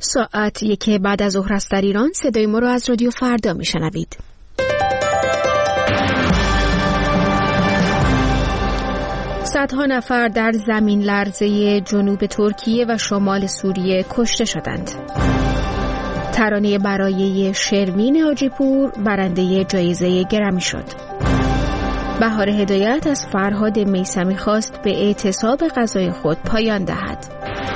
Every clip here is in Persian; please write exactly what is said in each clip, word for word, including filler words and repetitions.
ساعت یک بعد از ظهر است در ایران. صدای ما رو از رادیو فردا میشنوید. صدها نفر در زمین لرزه جنوب ترکیه و شمال سوریه کشته شدند. ترانه برای شروین حاجیپور برنده جایزه گرمی شد. بهار هدایت از فرهاد میثمی خواست به اعتصاب غذای خود پایان دهد.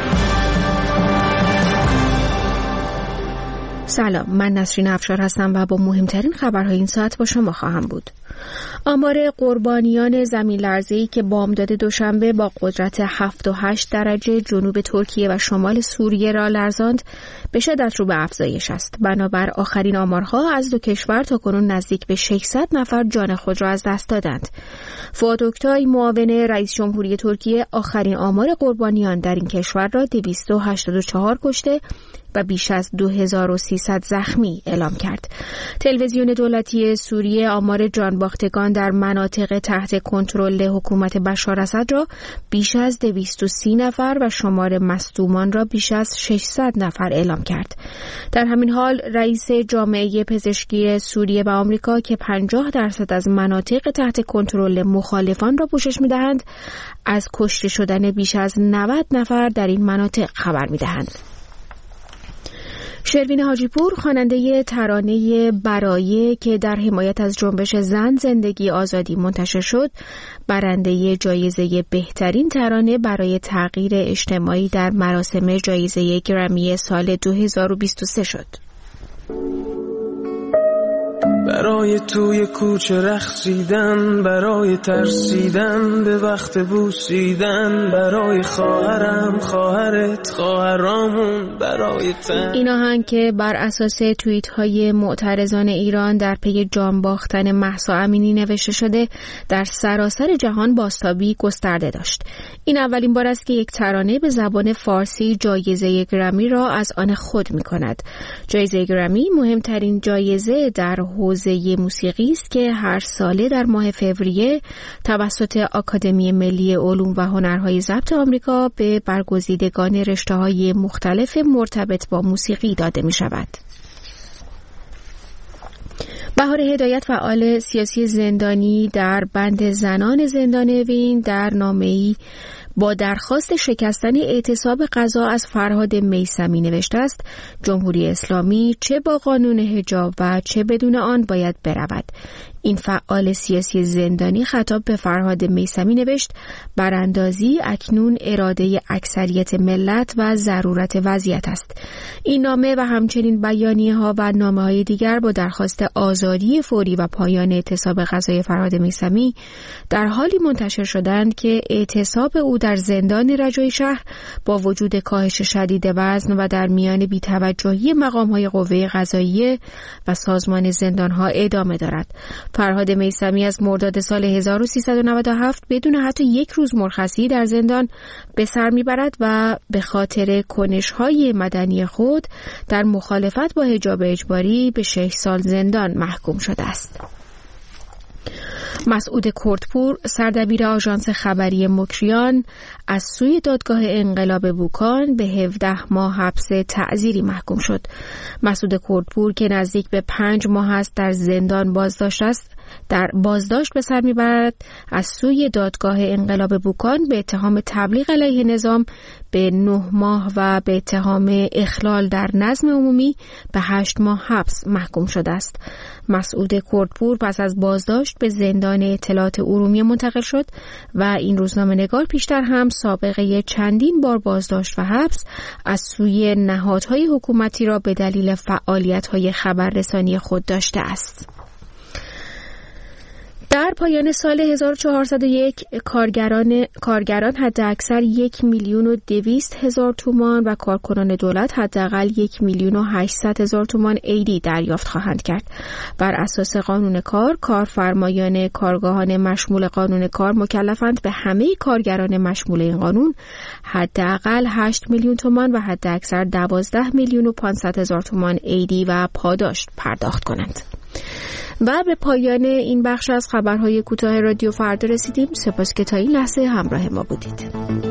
سلام، من نسرین افشار هستم و با مهمترین خبرهای این ساعت با شما خواهم بود. آمار قربانیان زمین لرزه‌ای که بامداد دوشنبه با قدرت هفت و هشت درجه جنوب ترکیه و شمال سوریه را لرزاند به شدت رو به افزایش است. بنابر آخرین آمارها از دو کشور تاکنون نزدیک به ششصد نفر جان خود را از دست دادند. فؤاد اوکتای معاون رئیس جمهوری ترکیه آخرین آمار قربانیان در این کشور را دویست و هشتاد و چهار کشته و بیش از دو هزار و سیصد زخمی اعلام کرد. تلویزیون دولتی سوریه آمار جانباختگان در مناطق تحت کنترل حکومت بشار اسد را بیش از دویست و سی نفر و شمار مصدومان را بیش از ششصد نفر اعلام کرد. در همین حال رئیس جامعه پزشکی سوریه و آمریکا که پنجاه درصد از مناطق تحت کنترل مخالفان را پوشش می‌دهند، از کشته شدن بیش از نود نفر در این مناطق خبر می‌دهند. شروین حاجیپور خواننده ترانه برای که در حمایت از جنبش زن زندگی آزادی منتشر شد، برنده جایزه بهترین ترانه برای تغییر اجتماعی در مراسم جایزه گرمی سال دو هزار و بیست و سه شد. برای توی کوچه رقصیدن، برای ترسیدن به وقت بوسیدن، برای خواهرم خواهرت خواهرامون، برای تن. این آهنگ که بر اساس توییت های معترضان ایران در پی جان باختن مهسا امینی نوشته شده در سراسر جهان بازتابی گسترده داشت. این اولین بار است که یک ترانه به زبان فارسی جایزه گرمی را از آن خود می کند. جایزه گرمی مهمترین جایزه در حوزه موسیقی است که هر ساله در ماه فوریه توسط آکادمی ملی علوم و هنرهای ضبط آمریکا به برگزیدگان رشته‌های مختلف مرتبط با موسیقی داده می شود. بهار هدایت فعال سیاسی زندانی در بند زنان زندان اوین در نامه‌ای با درخواست شکستن اعتصاب غذا از فرهاد میثمی نوشته است: جمهوری اسلامی چه با قانون حجاب و چه بدون آن باید برود. این فعال سیاسی زندانی خطاب به فرهاد میثمی نوشت: براندازی اکنون اراده اکثریت ملت و ضرورت وضعیت است. این نامه و همچنین بیانیه ها و نامه های دیگر با درخواست آزادی فوری و پایان اعتصاب غذای فرهاد میثمی در حالی منتشر شدند که اعتصاب او در زندان رجای شهر با وجود کاهش شدید وزن و در میان بی‌توجهی مقام‌های قوه قضاییه و سازمان زندان‌ها ادامه دارد. فرهاد میثمی از مرداد سال هزار و سیصد و نود و هفت بدون حتی یک روز مرخصی در زندان به سر میبرد و به خاطر کنش‌های مدنی خود در مخالفت با حجاب اجباری به شش سال زندان محکوم شده است. مسعود کردپور، سردبیر آژانس خبری مکریان، از سوی دادگاه انقلاب بوکان به هفده ماه حبس تعزیری محکوم شد. مسعود کردپور که نزدیک به پنج ماه است در زندان بازداشت است، در بازداشت به سر میبرد، از سوی دادگاه انقلاب بوکان به اتهام تبلیغ علیه نظام به نه ماه و به اتهام اخلال در نظم عمومی به هشت ماه حبس محکوم شده است. مسعود کردپور پس از بازداشت به زندان اطلاعات ارومیه منتقل شد و این روزنامه‌نگار پیشتر هم سابقه چندین بار بازداشت و حبس از سوی نهادهای حکومتی را به دلیل فعالیت‌های خبررسانی خود داشته است. در پایان سال هزار و چهارصد و یک کارگران کارگران حداکثر یک میلیون و دویست هزار تومان و کارکنان دولت حداقل یک میلیون و هشتصد هزار تومان عیدی دریافت خواهند کرد. بر اساس قانون کار، کارفرمایان کارگاهان مشمول قانون کار مکلفند به همه کارگران مشمول این قانون حداقل هشت میلیون تومان و حداکثر دوازده میلیون و پانصد هزار تومان عیدی و پاداش پرداخت کنند. و به پایان این بخش از خبرهای کوتاه رادیو فردا رسیدیم. سپاس که تا این لحظه همراه ما بودید.